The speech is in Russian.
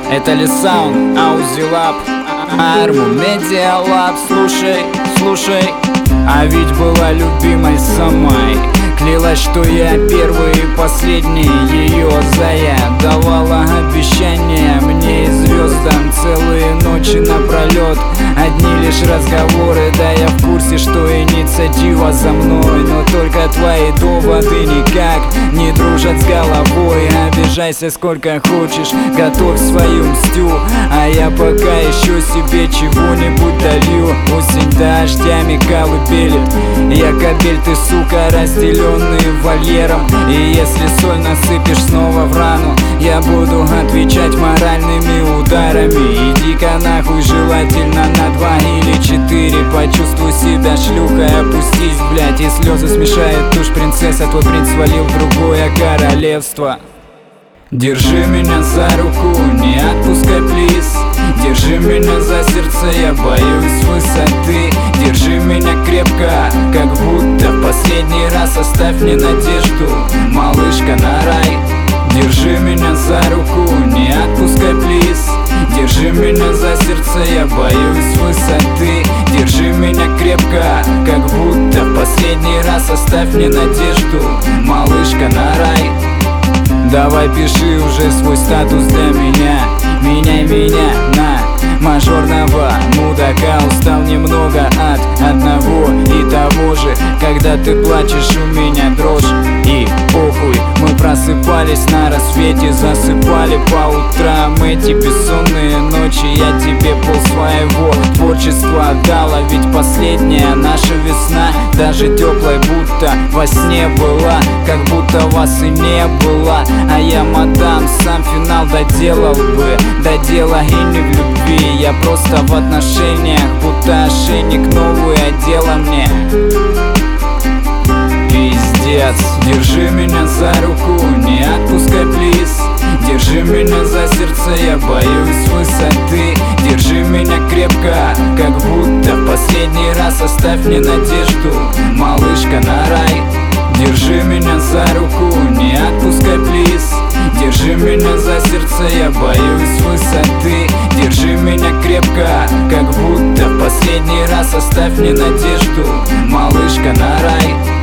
Это Лисаун, Аузилаб, Арму, Медиалаб. Слушай, а ведь была любимой самой. Клялась, что я первый и последний ее зая. Давала обещания мне и звездам целые ночи напролет. Одни лишь разговоры, да я в курсе, что инициатива за мной. Но только твои доводы никак не дружат с головой. Обижайся сколько хочешь, готовь свою мстю, а я пока еще себе чего-нибудь долью. Осень дождями колыбелит, я кабель, ты сука, разделенный вольером. И если соль насыпешь снова в рану, я буду отвечать моральными ударами. Иди-ка нахуй, желательно на 2 или 4. Почувствуй себя шлюхой, опустись, блять. И слезы смешает тушь принцесса, твой принц свалил в другое королевство. Держи меня за руку, не отпускай, плиз. Держи меня за сердце, я боюсь высоты. Держи меня крепко, как будто в последний раз. Оставь мне надежду, малышка, на рай. Держи меня за руку, не отпускай, плиз. Держи меня за сердце, я боюсь высоты. Держи меня крепко, как будто в последний раз. Оставь мне надежду, малышка, на рай. Давай пиши уже свой статус для меня. Меняй меня на мажорного мудака. Устал немного от одного и того же. Когда ты плачешь, у меня дрожь. И похуй, мы просыпались на рассвете, засыпали по утрам. Эти бессонные ночи я тебе пол своего творчества отдала. Ведь последняя наша весна, даже теплой, будто во сне была. Как будто вас и не было. А я, мадам, сам финал доделал бы. Додела и не в любви, я просто в отношениях. Будто ошейник новый одела мне. Пиздец. Держи меня за руку, не отпускай, плиз. Держи меня за сердце, я боюсь высоты. Держи меня крепко, как будто в последний раз. Оставь мне надежду, малышка, на рай. Держи меня за руку, не отпускай, плиз. Держи меня за сердце, я боюсь высоты. Держи меня крепко, как будто в последний раз. Оставь мне надежду, малышка, на рай.